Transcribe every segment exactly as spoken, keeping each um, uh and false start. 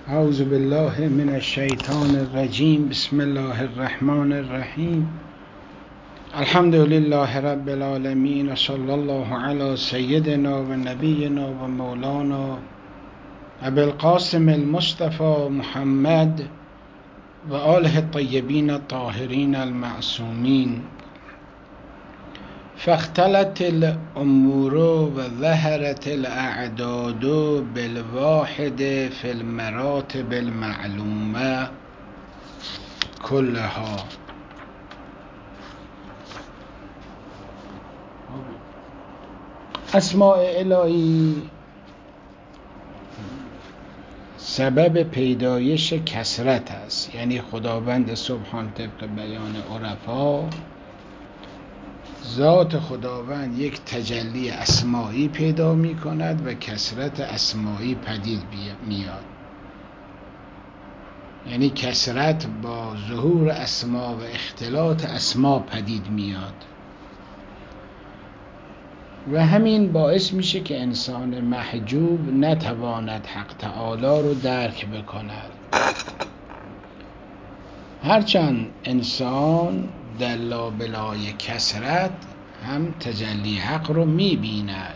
اعوذ بالله من الشیطان الرجیم. بسم الله الرحمن الرحیم. الحمد لله رب العالمین و صلی الله علی سیدنا و نبینا و مولانا ابی القاسم المصطفى محمد و آله الطیبین الطاهرین المعصومین. فاختلت الامور و ظهرت الاعداد بالواحد فی المراتب المعلومه كلها. اسماء الهی سبب پیدایش کثرت است، یعنی خداوند سبحان طبق بیان عرفا ذات خداوند یک تجلی اسمایی پیدا می کند و کثرت اسمایی پدید میاد. یعنی کثرت با ظهور اسما و اختلاط اسما پدید میاد و همین باعث میشه که انسان محجوب نتواند حق تعالی رو درک بکند. هرچند انسان در لابلای کثرت هم تجلی حق رو میبیند،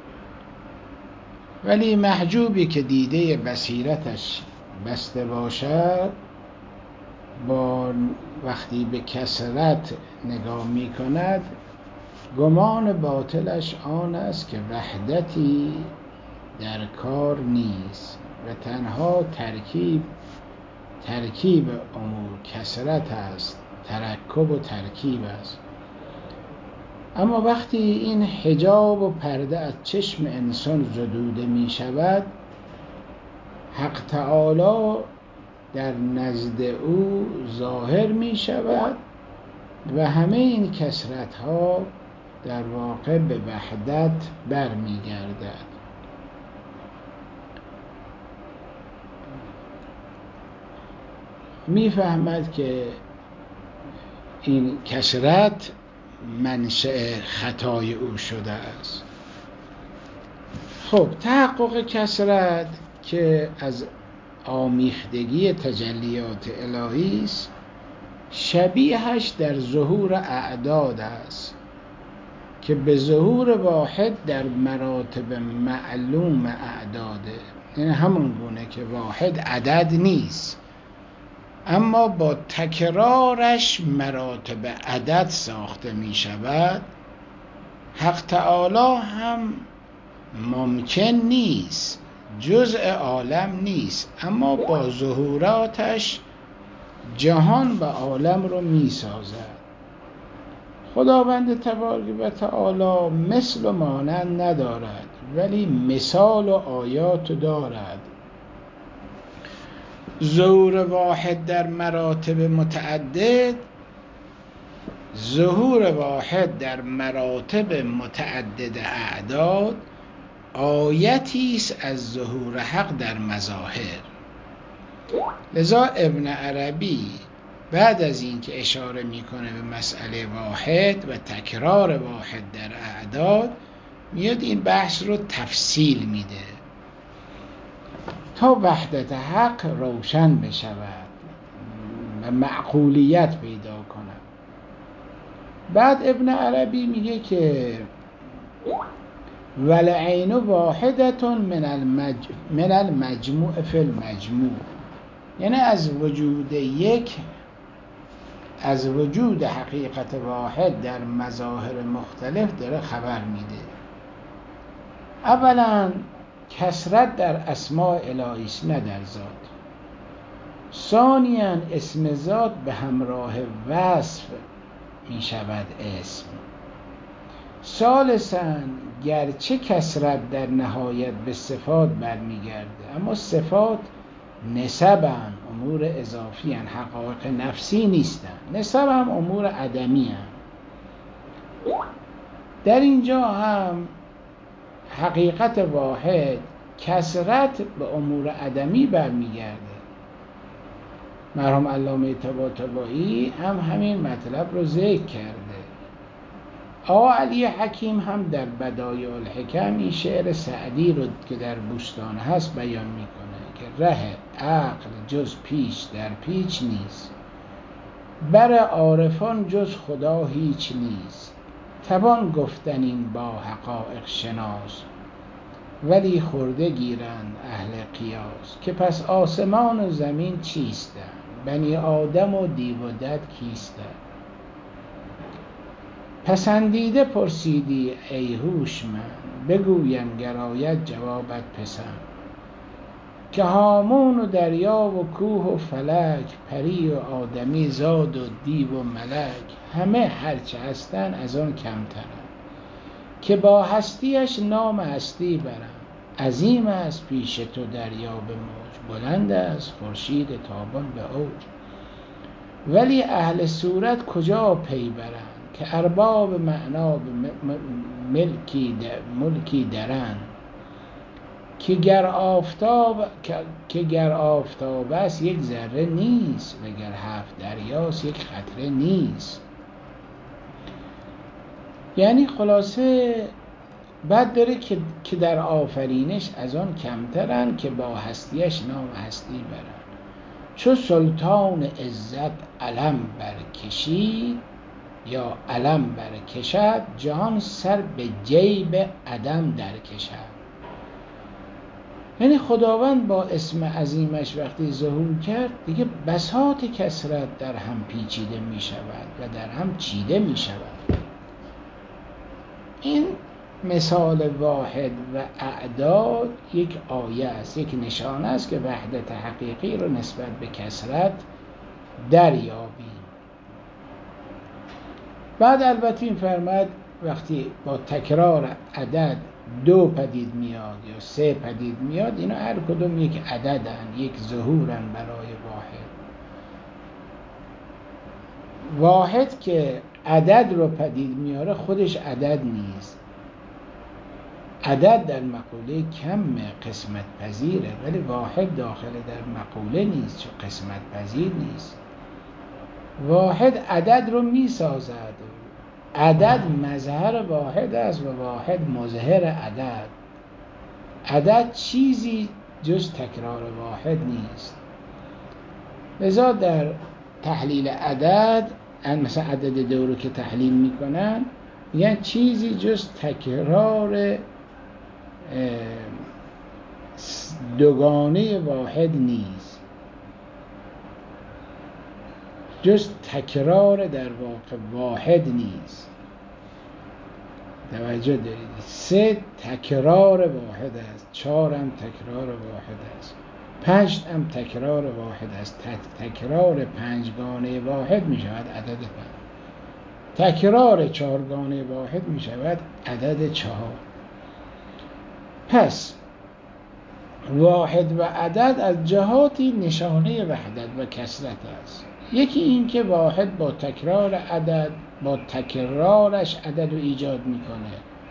ولی محجوبی که دیده بصیرتش بسته باشد با وقتی به کثرت نگاه میکند گمان باطلش آن است که وحدتی در کار نیست و تنها ترکیب ترکیب امور کثرت است، ترکب و ترکیب است. اما وقتی این حجاب و پرده از چشم انسان زدوده می شود، حق تعالی در نزد او ظاهر می شود و همه این کثرت ها در واقع به وحدت برمی گردد. می فهمد که این کثرت منشأ خطای او شده است. خب تحقق کثرت که از آمیختگی تجلیات الهی است، شبیهش در ظهور اعداد است که به ظهور واحد در مراتب معلوم اعداده. یعنی همون گونه که واحد عدد نیست، اما با تکرارش مراتب عدد ساخته می شود. حق تعالی هم ممکن نیست، جزء عالم نیست، اما با ظهوراتش جهان و عالم رو می سازد. خداوند تبارک و تعالی مثل و مانند ندارد، ولی مثال و آیات دارد. ظهور واحد در مراتب متعدد، ظهور واحد در مراتب متعدد اعداد آیتی است از ظهور حق در مظاهر. لذا ابن عربی بعد از این که اشاره میکنه به مسئله واحد و تکرار واحد در اعداد، میاد این بحث رو تفصیل میده تا وحدت حق روشن بشود و معقولیت پیدا کند. بعد ابن عربی میگه که والعین واحدة من المج... من المجموع فی المجموع، یعنی از وجود یک از وجود حقیقت واحد در مظاهر مختلف داره خبر میده. اولا کثرت در اسماء الهی است، نه در ذات. ثانیاً اسم ذات به همراه وصف می شود اسم. ثالثاً گرچه کثرت در نهایت به صفات برمیگرده، اما صفات نسباً امور اضافی هن، حقایق نفسی نیستن. نسب هم امور عدمی هن. در اینجا هم حقیقت واحد کثرت به امور عدمی برمیگرده. مرحوم علامه طباطبایی هم همین مطلب رو ذکر کرده. آقا علی حکیم هم در بدایع الحکم این شعر سعدی رو که در بوستان هست بیان میکنه که ره عقل جز پیچ در پیچ نیست، بر عارفان جز خدا هیچ نیست. توان گفتن این با حقایق شناس، ولی خورده گیرند اهل قیاس. که پس آسمان و زمین چیستند، بنی آدم و دیو و دد کیستند. پسندیده پرسیدی ای هوشمند، بگویم گر آید جوابت پسند. که هامون و دریا و کوه و فلک، پری و آدمی زاد و دیو و ملک، همه هرچه هستن از آن کمترند. که با هستیش نام هستی برند، عظیم است پیش تو دریا به موج، بلند است خورشید تابان به اوج. ولی اهل صورت کجا پی برند، که ارباب معنا به ملکی ملکی درند. که گر آفتاب که گر آفتاب است یک ذره نیست، وگر هفت دریاست یک قطره نیست. یعنی خلاصه بعد داره که که در آفرینش از آن کمترن، که با هستیش نام هستی برن. چو سلطان عزت علم برکشید، یا علم برکشد، جهان سر به جیب عدم در کشد. یعنی خداوند با اسم عظیمش وقتی ظهور کرد، دیگه بساط کثرت در هم پیچیده می شود و در هم چیده می شود. این مثال واحد و اعداد یک آیه است، یک نشانه است که وحدت حقیقی رو نسبت به کثرت دریابیم. بعد البته این فرمود وقتی با تکرار عدد دو پدید میاد یا سه پدید میاد، اینا هر کدوم یک عددن، یک ظهورن برای واحد. واحد که عدد رو پدید میاره خودش عدد نیست. عدد در مقوله کم قسمت پذیره، ولی واحد داخل در مقوله نیست چون قسمت پذیر نیست. واحد عدد رو میسازد. عدد مظهر واحد است و واحد مظهر عدد. عدد چیزی جز تکرار واحد نیست. لذا در تحلیل عدد، مثلا عدد دو رو که تحلیل میکنن، یعنی چیزی جز تکرار دوگانه واحد نیست، جز تکرار در واقع واحد نیست. توجه دارید؟ سه تکرار واحد است، چهار هم تکرار واحد است، پنج هم تکرار واحد است. تکرار پنجگانه واحد می شود عدد پنج، تکرار چهارگانه واحد می شود عدد چهار. پس واحد و عدد از جهاتی نشانه وحدت و کثرت است. یکی این که واحد با تکرار عدد، با تکرارش عدد رو ایجاد میکنه.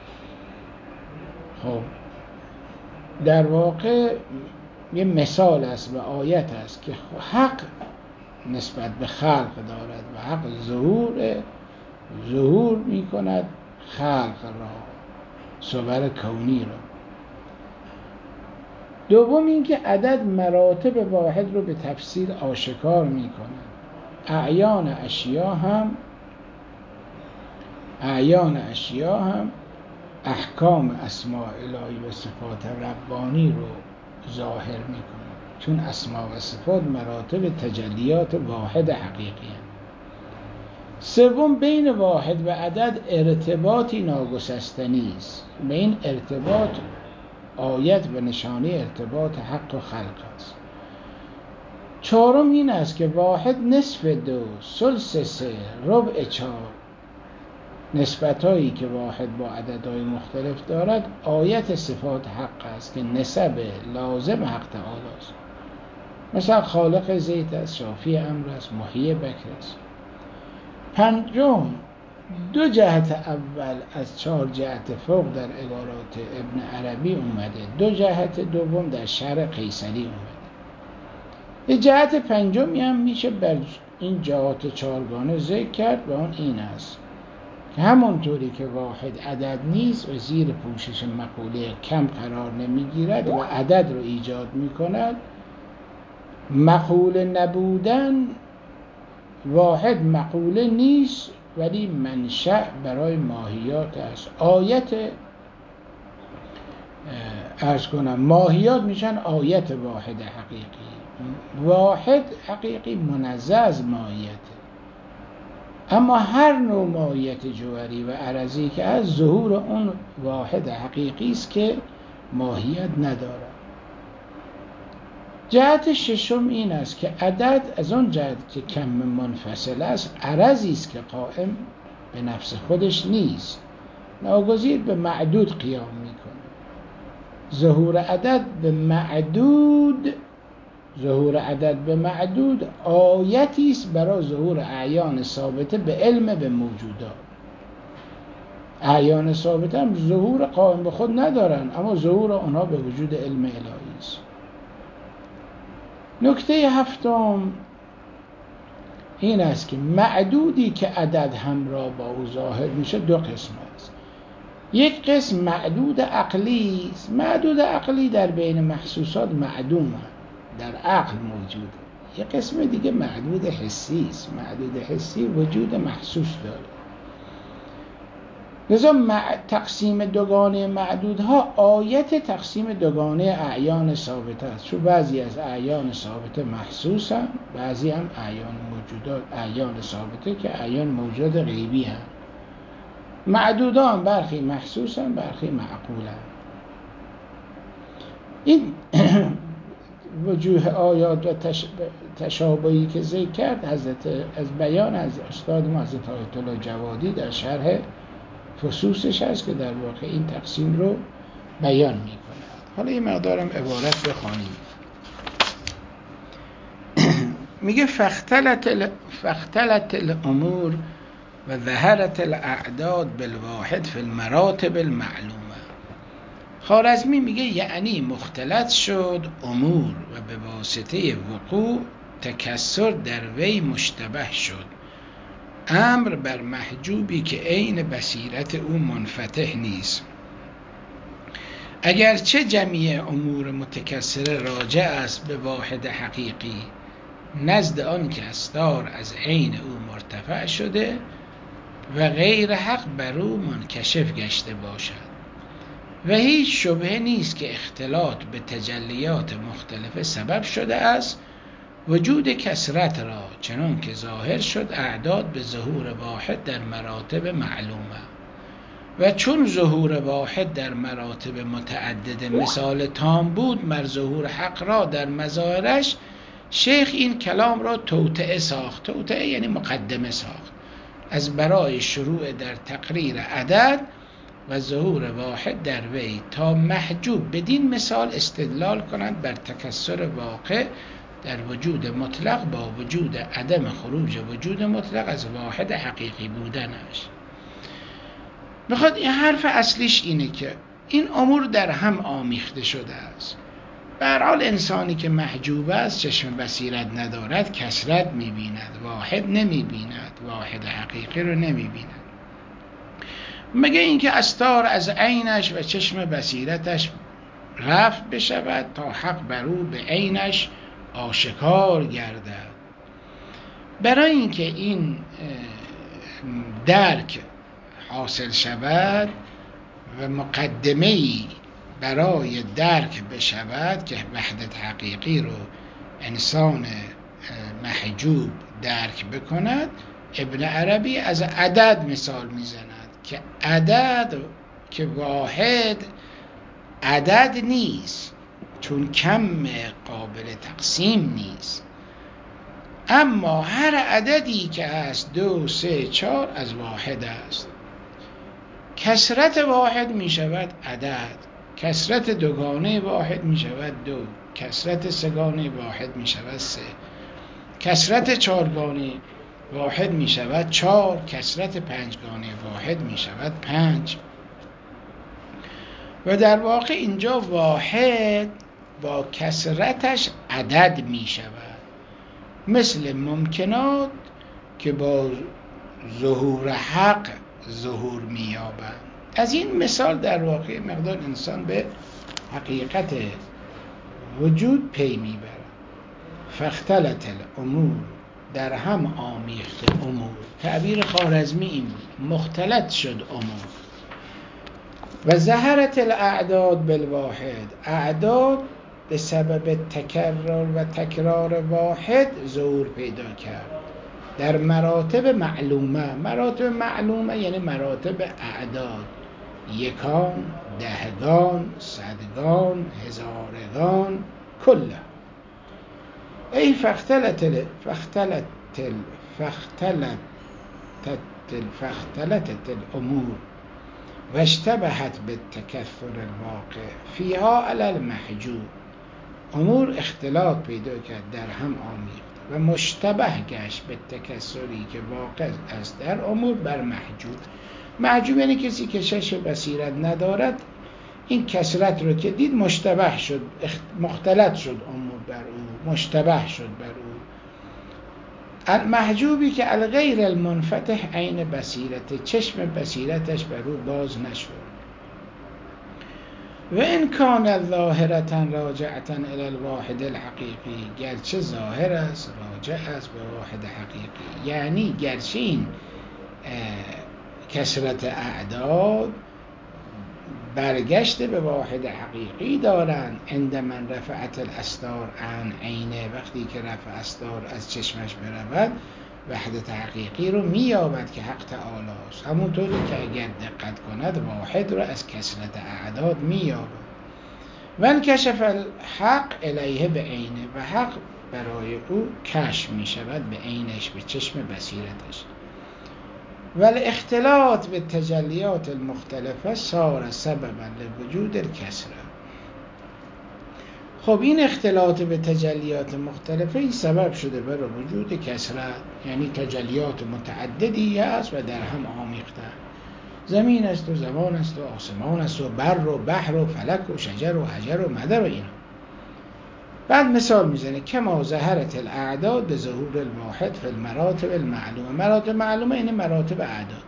خب در واقع یه مثال است و آیت است که حق نسبت به خلق دارد و حق ظهور ظهور میکند خلق را، صور کونی را. دوم این که عدد مراتب واحد رو به تفصیل آشکار میکند. اعیان اشیا هم اعیان اشیا هم احکام اسماء الهی و صفات ربانی رو ظاهر میکنه، چون اسماء و صفات مراتب تجلیات واحد حقیقی هم. سوم بین واحد و عدد ارتباطی ناگسستنی است. به این ارتباط آیت و نشانه ارتباط حق و خلق است. چهارم این است که واحد نصف دو، ثلث سه، ربع چهار، نسبتایی که واحد با عددهای مختلف دارد آیت صفات حق است که نسب لازم حق تعالی است. مثلا خالق زید است، شافی امر است، محیی بکر است. پنجم دو جهت اول از چهار جهت فوق در عبارات ابن عربی اومده، دو جهت دوم در شرح قیصری اومده. یه جهت پنجمی هم میشه بر این جهات چهارگانه ذکر کرد و اون این است که همونطوری که واحد عدد نیست و زیر پوشش مقوله کم قرار نمیگیرد و عدد رو ایجاد میکند، مقوله نبودن، واحد مقوله نیست ولی منشأ برای ماهیات است. آیت عرض کنم ماهیات میشن آیت واحد حقیقی. واحد حقیقی منزه از ماهیته، اما هر نوع ماهیت جوهری و عرضی که از ظهور اون واحد حقیقی است که ماهیت نداره. جهت ششم این است که عدد از اون جهت که کم منفصل است، عرضی است که قائم به نفس خودش نیست، ناگزیر به معدود قیام میکنه. ظهور عدد به معدود ظهور عدد به معدود آیتی است برای ظهور اعیان ثابته به علم به موجودات. اعیان ثابته هم ظهور قائم به خود ندارن، اما ظهور آنها به وجود علم الهی است. نکته هفتم این است که معدودی که عدد همراه با او ظاهر میشه دو قسم است. یک قسم معدود عقلی است. معدود عقلی در بین محسوسات معدوم است، در عقل موجوده. یک قسم دیگه معدود حسی است. معدود حسی وجود محسوس داره. لذا تقسیم دوگانه معدودها آیت تقسیم دوگانه اعیان ثابته است. چون بعضی از اعیان ثابته محسوس هم، بعضی هم اعیان موجودات اعیان ثابته که اعیان موجود غیبی هم. معدودان برخی محسوس هم، برخی معقول هم. این وجوه آیات و تش... تشابهی که ذکر کرد حضرت از بیان از استاد ما حضرت آیت الله جوادی در شرح فصوصش هست که در واقع این تقسیم رو بیان می کند. حالا این مقدارم عبارت بخوانیم. میگه فاختلت ال... فاختلت الامور و ظهرت الاعداد بالواحد فی المراتب المعلومه. خوارزمی میگه یعنی مختلط شد امور و به واسطه وقوع تکسر در وی مشتبه شد، امر بر محجوبی که عین بصیرت او منفتح نیست. اگرچه جمیع امور متکسره راجع است به واحد حقیقی، نزد آن که استار از عین او مرتفع شده و غیر حق بر او منکشف گشته باشد و هیچ شبهه نیست که اختلاط به تجلیات مختلف سبب شده است وجود کثرت را، چنان که ظاهر شد اعداد به ظهور واحد در مراتب معلومه. و چون ظهور واحد در مراتب متعدد مثال تام بود مر ظهور حق را در مظاهرش، شیخ این کلام را توطئه ساخت. توطئه یعنی مقدمه ساخت از برای شروع در تقریر عدد و ظهور واحد در وی، تا محجوب بدین مثال استدلال کنند بر تکسر واقع در وجود مطلق با وجود عدم خروج وجود مطلق از واحد حقیقی بودنش. بخواد این حرف اصلیش اینه که این امور در هم آمیخته شده است. به هر حال انسانی که محجوب است، چشم بصیرت ندارد، کثرت می‌بیند، واحد نمی‌بیند، واحد حقیقی رو نمی‌بیند. مگه اینکه استار از عینش و چشم بصیرتش رفع بشود تا حق بر او به عینش آشکار گردد. برای اینکه این درک حاصل شود و مقدمه‌ای برای درک بشود که وحدت حقیقی رو انسان محجوب درک بکند، ابن عربی از عدد مثال میزند که عدد که واحد عدد نیست، چون کم قابل تقسیم نیست، اما هر عددی که هست دو سه چهار از واحد است. کثرت واحد می شود عدد، کثرت دوگانه واحد می شود دو، کثرت سگانه واحد می شود سه، کثرت چهارگانه واحد می شود چهار، کثرت پنجگانه واحد می شود پنج. و در واقع اینجا واحد با کثرتش عدد می شود، مثل ممکنات که با ظهور حق ظهور می یابند. از این مثال در واقع مقدار انسان به حقیقت وجود پی می برد. فاختلط الامور، در هم آمیخت امور. تعبیر خوارزمی این بود، مختلط شد امور. و ظهرت الاعداد بالواحد، اعداد به سبب تکرار و تکرار واحد ظهور پیدا کرد در مراتب معلومه. مراتب معلومه یعنی مراتب اعداد، یکان، دهگان، صدگان، هزارگان، کله. ای فاختلط فاختلط فاختلط فاختلطت الامور و اشتبهت بالتکثر الواقع فیها علی المحجوب. امور اختلاط پیدا کرد، در هم آمیخت و مشتبه گشت به تکثری که واقع است در امور بر محجوب. محجوب یعنی کسی که چشم بصیرت ندارد، این کثرت رو که دید مشتبه شد، مختلط شد امور بر او، مشتبه شد بر او. المحجوبی که الغیر المنفتح عین بصیرت، چشم بصیرتش بر او باز نشد. و ان کان ظاهرة راجعة الی الواحد الحقیقی، گرچه ظاهر است راجع است به واحد حقیقی. یعنی گرچه این کثرت اعداد برگشت به واحد حقیقی دارند، عند من رفعت الاستار عن عینه، وقتی که رفع استار از چشمش برود وحدت حقیقی رو مییابد که حق تعالی است. همونطوری که اگر دقت کند واحد رو از کثرت اعداد مییابد. و انکشف الحق الیه به عینه، و حق برای او کشف میشود به عینش، به چشم بصیرتش. و الاختلاط به تجلیات المختلفه صار سببا لوجود الکثره. خب این اختلاط به تجلیات مختلفه این سبب شده برای وجود کثرت، یعنی تجلیات متعددی است و در هم آمیخته. زمین است و زمان است و آسمان است و بر و بحر و فلک و شجر و حجر و مدر و اینا. بعد مثال میزنه کما ظهرت الاعداد به ظهور الواحد فی المراتب المعلومه. مراتب معلومه این مراتب اعداد.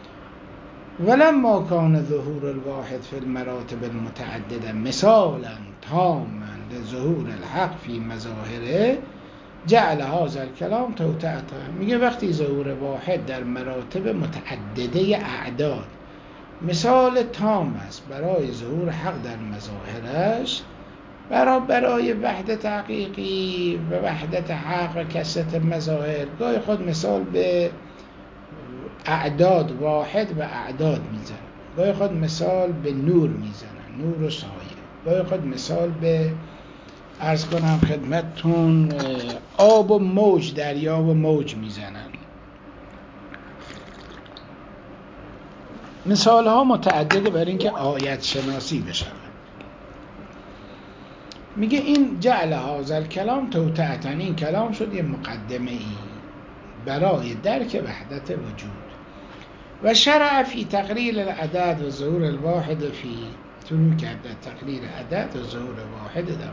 ولما کان ظهور الواحد فی المراتب المتعدده مثالا تاما لظهور الحق فی مظاهره جعل هذا الکلام توطئة. میگه وقتی ظهور واحد در مراتب متعدده اعداد مثال تام است برای ظهور حق در مظاهرش، برای برای وحدت حقیقی و وحدت حق و کثرت مظاهر، گاهی خود مثال به اعداد واحد و اعداد میزنن، گاهی خود مثال به نور میزنن، نور و سایه، گاهی خود مثال به عرض کنم خدمتتون آب و موج، دریا و موج میزنن. مثال ها متعدده برای اینکه آیت شناسی بشه. میگه این جعل هذا الکلام توطئة، این کلام شد یه مقدمه ای برای درک وحدت وجود. و شرع فی تقریر العدد و ظهور الواحد فی، شروع کرده تقریر عدد و ظهور واحد در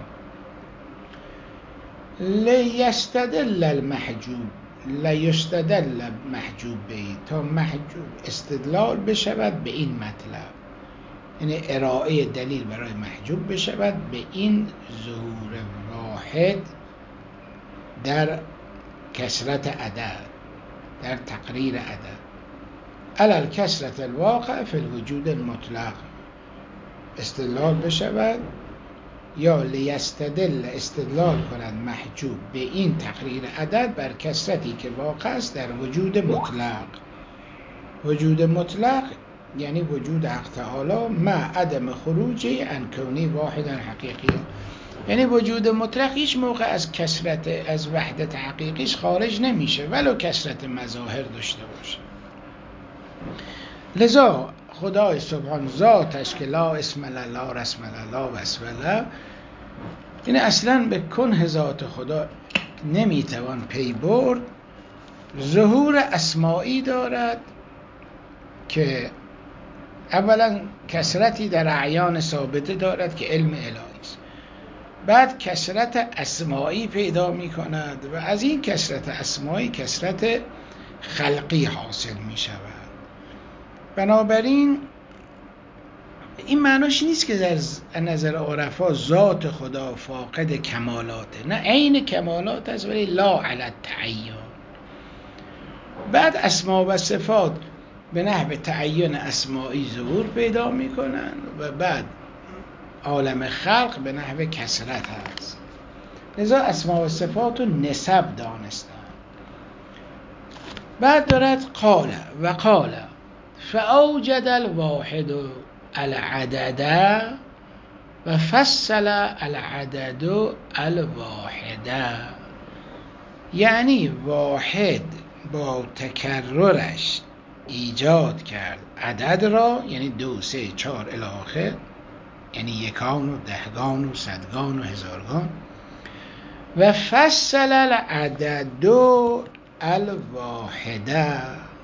لیستدل المحجوب، لیستدل محجوب بی، تا محجوب استدلال بشود به این مطلب، یعنی ارائه دلیل برای محجوب بشود به این ظهور واحد در کثرت عدد، در تقریر عدد، علی کثرت الواقع فی الوجود المطلق استدلال بشود، یا لیستدل استدلال کند محجوب به این تقریر عدد بر کثرتی که واقع است در وجود مطلق. وجود مطلق یعنی وجود حق تعالی مع عدم خروجی عن کونی واحدا حقیقی، یعنی وجود مطلق هیچ موقع از کثرت، از وحدت حقیقیش خارج نمیشه ولو کثرت مظاهر داشته باشه. لذا خدای سبحان ذاتش که لا اسم له لا رسم له لا وصف له، این اصلا به کنه ذات خدا نمیتوان پی برد، ظهور اسمائی دارد که اولا کثرتی در اعیان ثابته دارد که علم الهی است، بعد کثرت اسمائی پیدا می کند و از این کثرت اسمائی کثرت خلقی حاصل می شود. بنابراین این معناش نیست که در نظر عرفا ذات خدا فاقد کمالاته، نه عین کمالات است ولی لا علی التعین. بعد اسما و صفات به نحو تعین اسمایی ظهور پیدا میکنن و بعد عالم خلق به نحو کثرت هست. لذا اسما و صفات رو نسب دانستن. بعد دارد قال و قال فاوجد الواحد العدد و فصل العدد الواحد. یعنی واحد با تکررش ایجاد کرد عدد را، یعنی دو سه چهار الی آخر، یعنی یکان و دهگان و صدگان و هزارگان. و فصل العدد الواحده،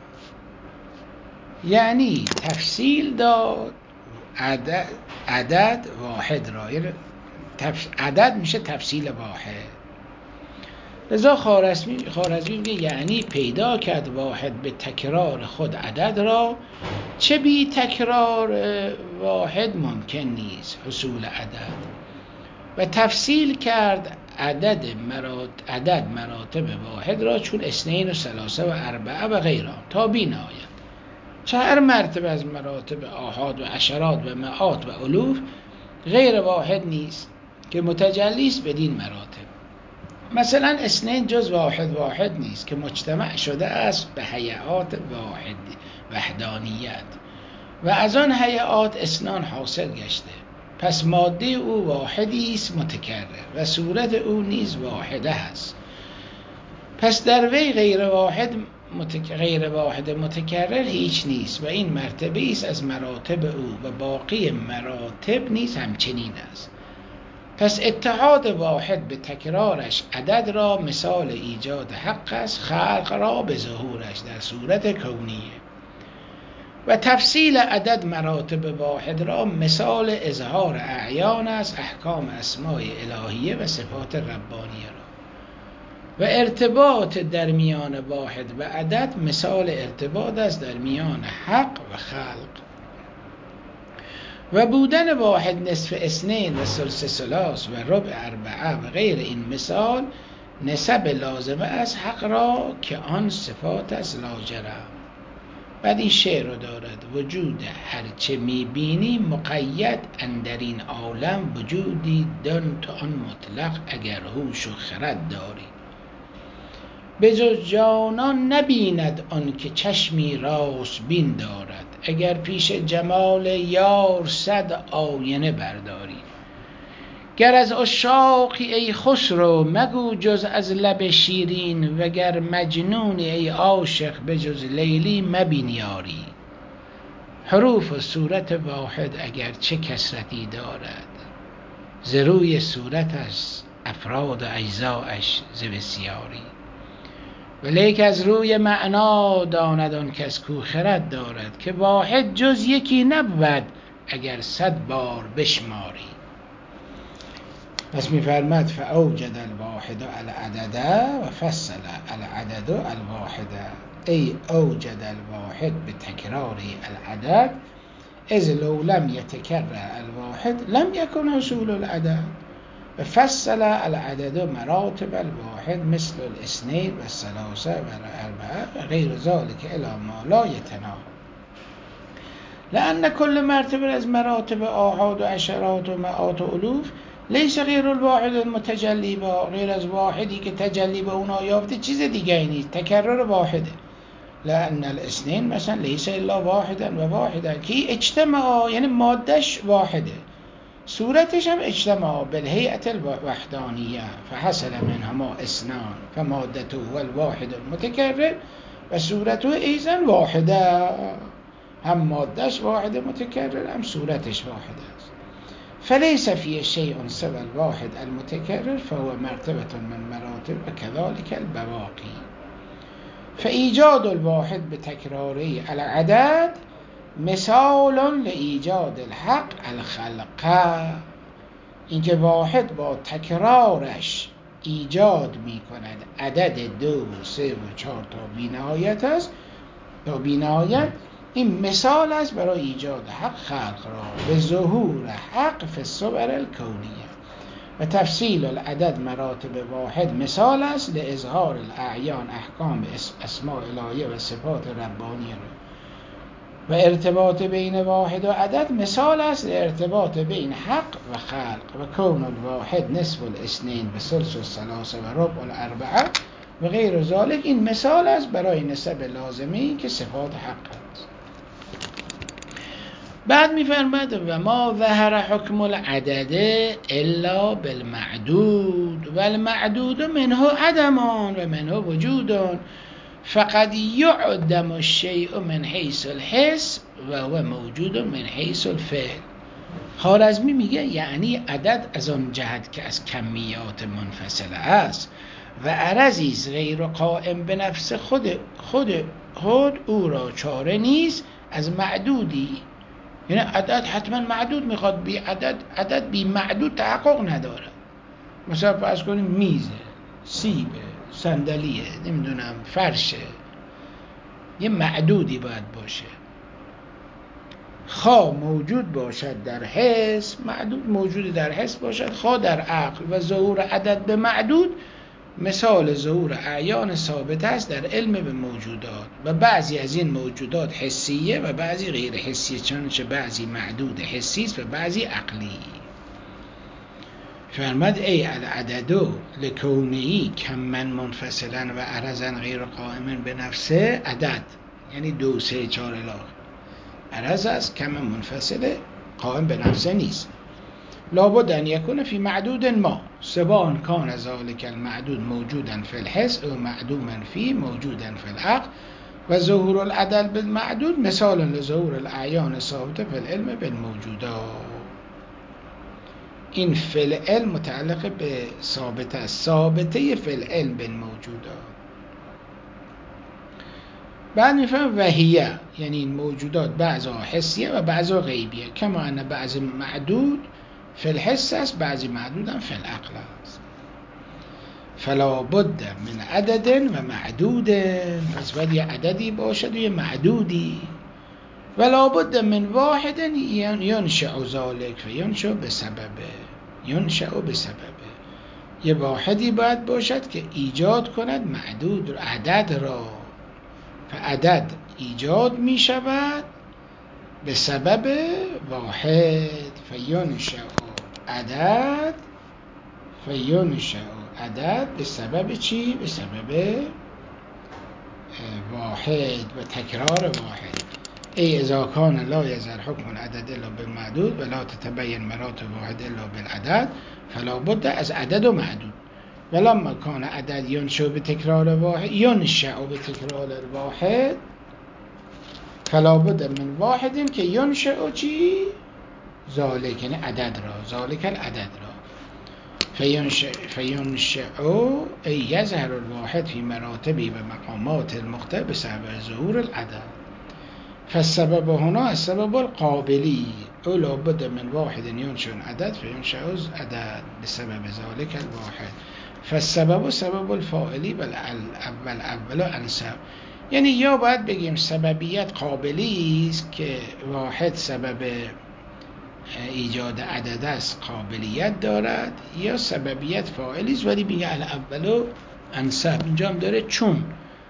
یعنی تفصیل داد عدد, عدد واحد را، یعنی عدد میشه تفصیل واحد. لذا خوارزمی خوارزمی میگه یعنی پیدا کرد واحد به تکرار خود عدد را، چه بی تکرار واحد ممکن نیست حصول عدد، و تفصیل کرد عدد مرات عدد مراتب واحد را، چون اثنین و ثلاثه و اربعه و غیره تا بی نهایت. چهار مرتبه از مراتب آحاد و عشرات و مئات و الوف غیر واحد نیست که متجلی است بدین مراتب. مثلا اثنین جز واحد واحد نیست که مجتمع شده است به هیئات واحد وحدانیت، و از آن هیئات اثنان حاصل گشته، پس ماده او واحدی است متکرر و صورت او نیز واحده است. پس در وی غیر واحد متک... غیر واحد متکرر هیچ نیست و این مرتبه است از مراتب او و باقی مراتب نیز همچنین است. پس اتحاد واحد به تکرارش عدد را مثال ایجاد حق است، خلق را به ظهورش در صورت کونیه، و تفصیل عدد مراتب واحد را مثال اظهار اعیان است، احکام اسماء الهیه و صفات ربانیه را، و ارتباط در میان واحد و عدد مثال ارتباط است در میان حق و خلق. و بودن واحد نصف اثنین و ثلث ثلاث و ربع اربعه و غیر این مثال نسب لازمه از حق را که آن صفات از لاجرم. بعد این شعر رو دارد وجود هرچه میبینی مقید اندرین عالم وجودی دان تو آن مطلق اگر هوش و خرد داری. به جز جانان نبیند آن که چشمی راست بین دارد اگر پیش جمال یار صد آینه برداری. گر از عشاقی ای خسرو مگو جز از لب شیرین وگر مجنونی ای عاشق به جز لیلی مبین یاری. حروف و صورت واحد اگر چه کثرتی دارد ز روی صورتش افراد و اجزایش ز بسیاری. ولیک از روی معنا داند آن کس کو خرد دارد که واحد جز یکی نبود اگر صد بار بشماری. پس می‌فرماد فاوجد الواحد العدد و فصل العدد الواحد، ای اوجد الواحد به تکرار العدد اذ لو لم یتکرر الواحد لم یکن حصول العدد، و فصل العدد مراتب الواحد مثل الاثنين و الثلاثه و الاربعه و غیر ذلك الی ما لا یتناهی. لأن كل مرتبه از مراتب آحاد و عشرات و مئات و الوف لیس غیر الواحد المتجلی با، غیر از واحدی که تجلی به اونا یافته چیز دیگه نیست، تکرر واحده. لأن الاثنين مثلا لیس الا واحدا و واحدا که اجتماع، یعنی مادش واحده، صورتش هم اجتماع بالهیئت الوحدانیه فحصل منهما اثنان فمادته هو الواحد المتکرر و صورته ایضا واحده، هم مادش واحد متکرر هم صورتش واحده است. فلیس فی شیء سوى الواحد المتکرر فهو مرتبه من مراتب و كذلك البواقی. فایجاد الواحد بتکراره العدد مثال لایجاد الحق الخلقه. اینکه واحد با تکرارش ایجاد می کند عدد دو و سه و چهار تا بی نهایت است، تا بی نهایت این مثال است برای ایجاد حق خلق را به ظهور حق فی الصور الکونیه. و تفصیل العدد مراتب واحد مثال است لاظهار الاعیان احکام اسماء الهیه و صفات ربانیه را. و ارتباط بین واحد و عدد مثال است ارتباط بین حق و خلق. و کون الواحد نصف الاثنین و ثلث الثلاثه و ربع الاربعه و غیر ذلک. این مثال است برای نسب لازمی که صفات حق است. بعد می‌فرماید و ما ظهر حکم العدد الا بالمعدود و المعدود منه عدم و منه وجود فقد یعدم الشیء من حیث الحس و هو موجود من حیث الفعل. خوارزمی میگه یعنی عدد از آن جهت که از کمیات منفصله است و عرضی غیر قائم به نفس خود خود خود او را چاره نیست از معدودی. یعنی عدد حتما معدود میخواد، بی عدد عدد بی معدود تحقق نداره. مثلا فرض کنیم میزه، سیبه، صندلیه، نمیدونم فرشه، یه معدودی باید باشه. خواه موجود باشد در حس، معدود موجود در حس باشد، خواه در عقل. و ظهور عدد به معدود مثال ظهور اعیان ثابت است در علم به موجودات و بعضی از این موجودات حسیه و بعضی غیر حسیه، چنانچه بعضی معدود حسی است و بعضی عقلی. فرمد ای العددو لکونهی کمن منفصلا و عرضا غیر قائما به نفسه. عدد یعنی دو سه چهار الی عرض است، کم منفصله، قائم به نفسه نیست. لابد ان یکون فی معدود ما سواء کان ذلک المعدود موجودا فی الحس او معدوما فی موجودا فی العقل. و ظهور العدد بالمعدود مثال لظهور الاعیان ثابته فی العلم بالموجودات. این فی العلم متعلق به ثابته است، ثابته فی العلم بالموجودات. بعد میفهم وحیه یعنی این موجودات بعضا حسیه و بعضا غیبیه، کما ان بعض معدود فی الحس است، بعضی معدود هم فی العقل است. فلا بد من عدد و معدود، پس باید یه عددی باشد و یه معدودی. ولا بد من واحد ینشأ ذلک فینشأ بسببه، ینشأ بسببه. یه واحدی باید باشد که ایجاد کند معدود و عدد را. فعدد ایجاد می شود به سبب واحد. فینشأ عدد فینشأ عدد به سبب چی؟ به سبب واحد و تکرار واحد. ای اذا کان لا یظهر حکم العدد الا بالمعدود و لا تتبین مراتب واحد الا بالعدد فلا بد از عدد و معدود. ولما کان عدد ینشأ به تکرار واحد ینشأ به تکرار واحد فلا بد من واحد که ینشأ چی؟ ذالک، یعنی عدد را، ذالک العدد را. فینشأ ای یظهر الواحد فی مراتبی و مقامات المختلف بسبب ظهور العدد. فالسبب هنا السبب القابلی او لا بد من واحد ینشأ عدد فینشأ عدد بسبب ذالک الواحد. فالسبب سبب الفاعلی بل اول اول انسب. یعنی یا باید بگیم سببیت قابلی است که واحد سبب ایجاد عدد است، قابلیت دارد، یا سببیت فاعلی است ولی میگه الاول انسب. اینجا هم داره چون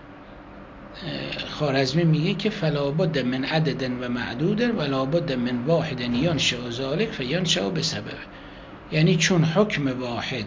خوارزمی میگه که فلا بد من عدد و معدود ولا بد من واحد ینشأ ذلک فینشأ بسبب. یعنی چون حکم واحد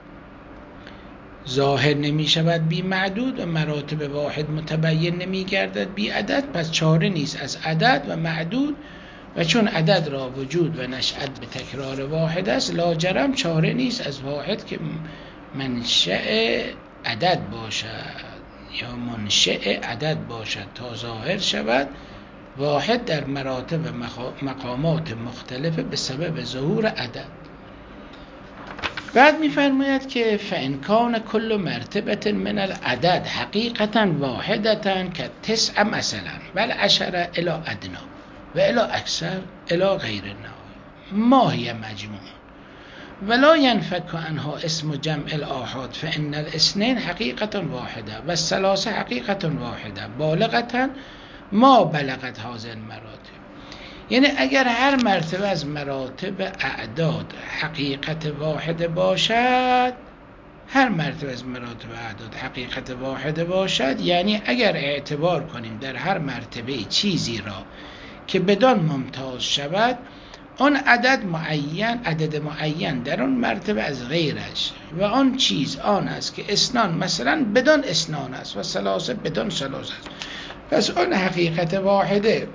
ظاهر نمی شود بی معدود و مراتب واحد متبین نمی گردد بی عدد، پس چاره نیست از عدد و معدود. و چون عدد را وجود و نشأت به تکرار واحد است لاجرم چاره نیست از واحد که منشأ عدد باشد یا منشأ عدد باشد تا ظاهر شود واحد در مراتب و مقامات مختلفه به سبب ظهور عدد. بعد می‌فرماید که فإن کان کل مرتبة من العدد حقیقتا واحدة كالتسع مثلا بل عشرة الی ادنی و الی اکثر الی غیر النهایه ما هي مجموع ولا ينفك عنها اسم جمع الآحاد فإن الاثنين حقيقة واحدة والثلاثة حقيقة واحدة بالغة ما بلغت هذه مراتب. یعنی اگر هر مرتبه از مراتب اعداد حقیقت واحد باشد، هر مرتبه از مراتب اعداد حقیقت واحد باشد، یعنی اگر اعتبار کنیم در هر مرتبه چیزی را که بدان ممتاز شود، آن عدد معین عدد معین در آن مرتبه از غیرش و آن چیز آن است که اسنان مثلا بدان اسنان است و ثلاثه بدان ثلاثه است. پس آن حقیقت واحده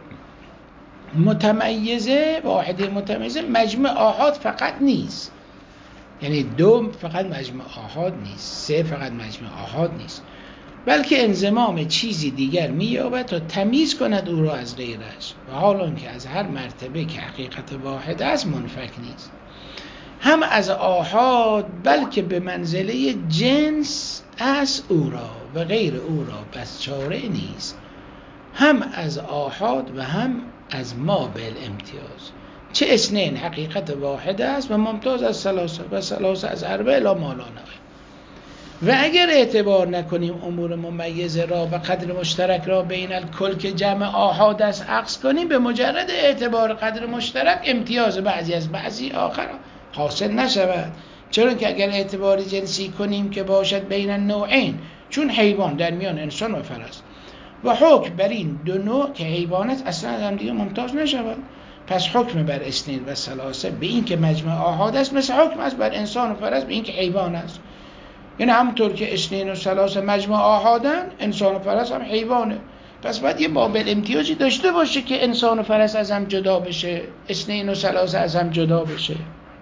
متمیزه، واحده متمیزه مجموع آحاد فقط نیست. یعنی دو فقط مجموع آحاد نیست، سه فقط مجموع آحاد نیست، بلکه انضمام چیزی دیگر می‌یابد تا تمیز کند او را از غیرش، و حال آنکه از هر مرتبه که حقیقت واحد است منفک نیست، هم از آحاد بلکه به منزله جنس است او را و غیر او را بس چاره نیست، هم از آحاد و هم از ما بالامتیاز. چه اثنین حقیقت واحد است و ممتاز از ثلاثه و ثلاثه از اربع الی ما لا نهایه. و اگر اعتبار نکنیم امور ممیزه را و قدر مشترک را بین الکل که جمع آحاد است عکس کنیم، به مجرد اعتبار قدر مشترک امتیاز بعضی از بعضی آخر حاصل نشود. چرا که اگر اعتبار جنسی کنیم که باشد بین النوعین، چون حیوان در میان انسان و فرس، و حکم بر این دو نوع که حیوانات اصلا از هم دیگه ممتاز نشود، پس حکم بر اثنین و ثلاثه به این که مجموع آحاد است مثل حکم است بر انسان و فرس به این که حیوان است. یعنی همونطور که اثنین و ثلاثه مجموع آحادن، انسان و فرس هم حیوانه. پس باید یه بابل امتیازی داشته باشه که انسان و فرس از هم جدا بشه، اثنین و ثلاثه از هم جدا بشه.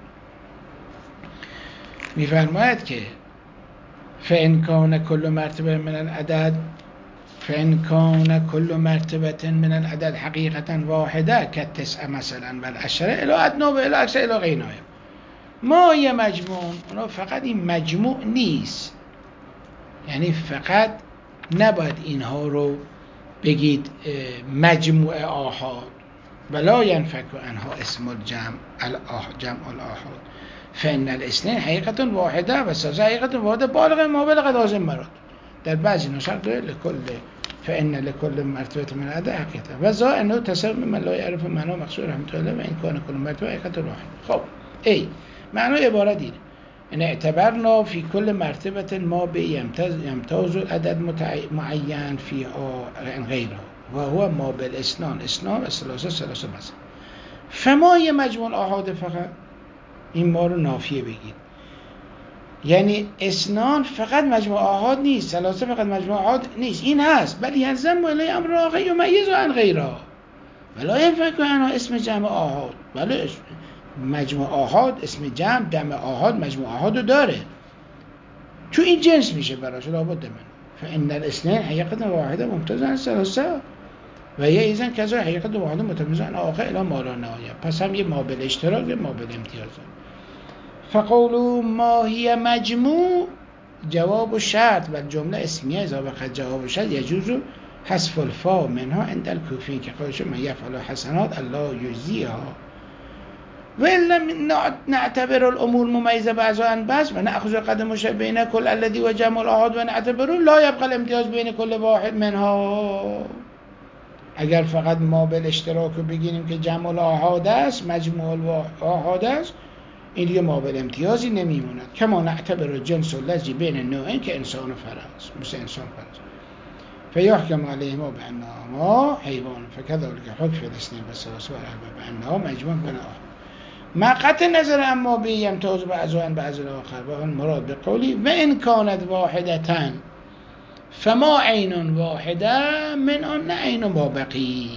میفرماید که فإن کان کل مرتبه من العدد فإن کان کل مرتبه من العدد حقیقتا واحده که تسعه مثلا و العشره الی ادنا و الی اکثر الی غیناه. ما یه مجموع، اونا فقط این مجموع نیست، یعنی فقط نباید اینها رو بگید مجموع آحاد، ولا ینفک عنها اسم الجمع جمع الاحاد، فإن الاثنين حقیقت واحده و ثلاثه حقیقت واحده بالغ ما بلغ لازم مراد. در بعضی نسخ لکل فإن لكل مرتبه من العدد حقیقت و ذا انه تصرف من لا يعرف معنا مقصود رحمت الله و این کان کل مرتبه حقیقت واحد. خب ای معنی عبارت اینه: ان اعتبرنا فی کل مرتبه ما به یمتاز یمتاز العدد معین فیها غیره و هو ما بالاسنان اسنان و ثلاثه ثلاثه مثلا. فما یه مجموع آحاد فقط، این ما رو نافیه بگید، یعنی اسنان فقط مجموع آحاد نیست، ثلاثه فقط مجموع آحاد نیست، این هست، بل یلزم الی امر آخر یمیز عن غیره ولا ينفك عنها اسم جمع آحاد. بله مجموع آحاد اسم جمع جمع آحاد مجموع آحاد رو داره، چون این جنس میشه براش لابد من. فإن الاثنين حقیقت واحده ممتاز عن ثلاثه و یه ایزن کذا حقیقت واحده متمیز عن آخر الی ما لا نهایه. پس هم یه ما بالاشتراک ما بالامتیاز. فقولوا ما هي مجموع جواب و شرط و جمله اسمیه اذا وقت جواب و شرط یجوز حذف الفا منها عند الکوفی که قولش من یفعل حسنات الله یجزیها و الا نعتبر الامور ممیزه بعضا عن بعض و ناخذ قدم مشابه بین کل الذی و جمع الاحاد و نعتبر لا یبقى الامتیاز بین کل واحد منها. اگر فقط ما بالاشتراک رو بگیریم که جمع الاحاد است مجموع الاحاد است، این دیگه ما بالامتیازی نمیموند. کما نعتبر جنس الذی بین النوعین که انسان و فرس، مثل انسان و فرس فیحکم علیهما بانهما حیوان فکذلک حکم الاثنین و ثلاثه و الاربعه بانها مجموع بین آحاد مع قطع نظر اما به یمتاز بعضها عن بعض الاخر و آن مراد به قولی و ان کانت واحدة فما عین واحده من آن عین ما بقی.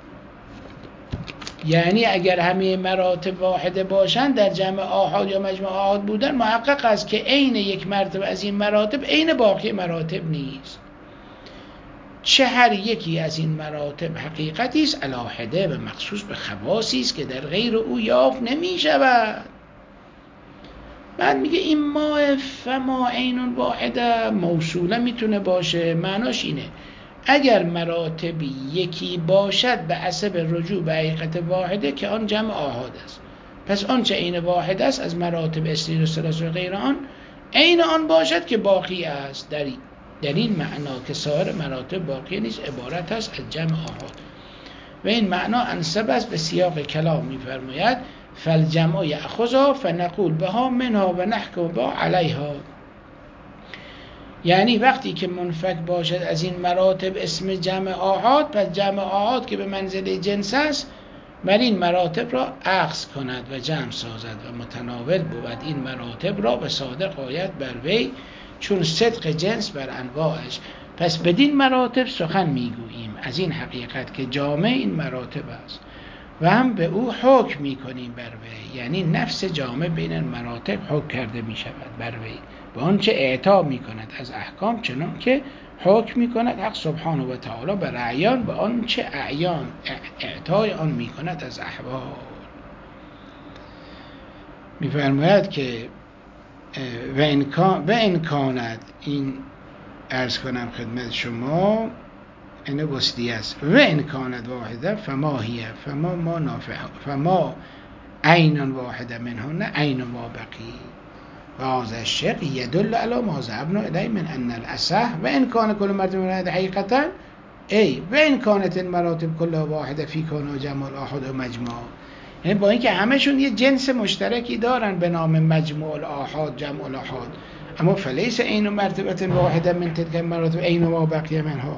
یعنی اگر همه مراتب واحده باشند در جمع آحاد یا مجموع آحاد بودن، محقق است که عین یک مرتبه از این مراتب عین باقی مراتب نیست، چه هر یکی از این مراتب حقیقتی است الاحده و مخصوص به خواصی است که در غیر او یافت نمی شود. بعد میگه این ما فما عین واحده موصوله میتونه باشه، معناش اینه اگر مراتب یکی باشد به حسب رجوع به حقیقت واحده که آن جمع آحاد است، پس آن چه عین واحد است از مراتب اثنین و ثلاثه و غیر آن عین آن باشد که باقی است در در این معنا که سایر مراتب باقی نیست عبارت است از جمع آحاد و این معنا انسب است به سیاق کلام می‌فرماید فالجمع یأخذها فنقول بها منها و نحکم با علیها. یعنی وقتی که منفک باشد از این مراتب اسم جمع آحاد، پس جمع آحاد که به منزله جنس است بر این مراتب را اخذ کند و جمع سازد و متناول بود این مراتب را به صادق آید بر وی چون صدق جنس بر انواعش. پس بدین مراتب سخن میگوییم از این حقیقت که جامع این مراتب است و هم به او حکم میکنیم بر وی، یعنی نفس جامع بین مراتب حکم کرده میشود بر وی و آنچه اعطا میکند از احکام چنان که حکم میکند حق سبحانه و تعالی بر اعیان و آنچه اعیان اعطای آن میکند از احوال. میفرماید که و این کاند، این عرض کنم خدمت شما این وسطی است، و این کاند واحده فما هیه فما ما نافعه فما عین واحده منهن عین ما بقی و هذا الشق يدل على ما ذهبنا اليه من ان الاصح و ان كان كل مرتبه واحده حقیقتا ای و ان كانت المراتب كلها واحده في كون جمع الاحاد و مجموع. یعنی با اینکه همشون یه جنس مشترکی دارن به نام مجموع الاحاد جمع الاحاد، اما فلیس عین مرتبه واحده من تلك المراتب عین ما بقی منها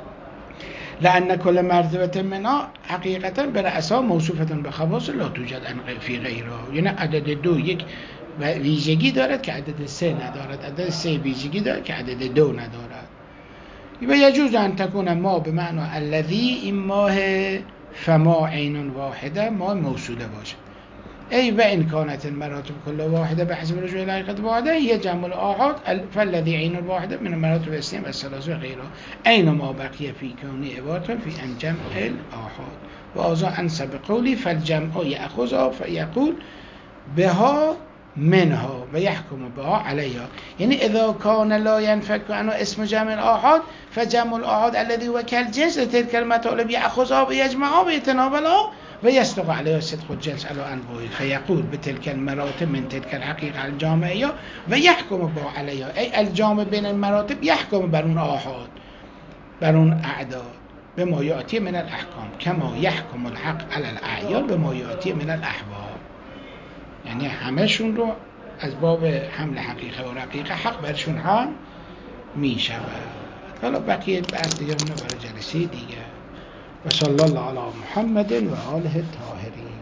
لأن كل مرتبه منها حقیقتا برأسها موصوفه بخواص لا توجد فی غیرها. یعنی عدد دو یک ویژگی دارد که عدد سه ندارد، عدد سه ویژگی دارد که عدد دو ندارد. و یجوز ان تکون ما به معنی الذی این ماه فما عین واحده ما موصوله باشد ای و ان کانت المراتب كل واحده بحسب رجوع الحقیقت واحده هي جمع الاحاد فالذی عین واحده من المراتب الاثنين والثلاث و غیرها عین ما بقی فی کون عبارت فی ان جمع الاحاد و هذا انسب قولی فالجمع یأخذها فیقول بها منها و یحکم بها علیها. یعنی اذا کان لا ينفك عنه اسم جمع الاحاد فجمع الاحاد الذي هو كالجنس تلك المطالب یأخذها و یجمعها و یتناولها و یصدق علیها صدق الجنس علی انواعه فیقول بتلك المراتب من تلك الحقیقه الجامعه و یحکم بها علیها ای الجامع بین المراتب یحکم بر اون آحاد بر اون اعداد به ما یاتی من الاحکام کما یحکم الحق علی الاعیان به ما یاتی من الاحباب. یعنی همهشون رو از باب حمل حقیقه و رقیقه حق برشون هم می شود. حالا بقیه بحث دیگه برای جلسه دیگه. و صلی الله علی محمد و آله الطاهرین.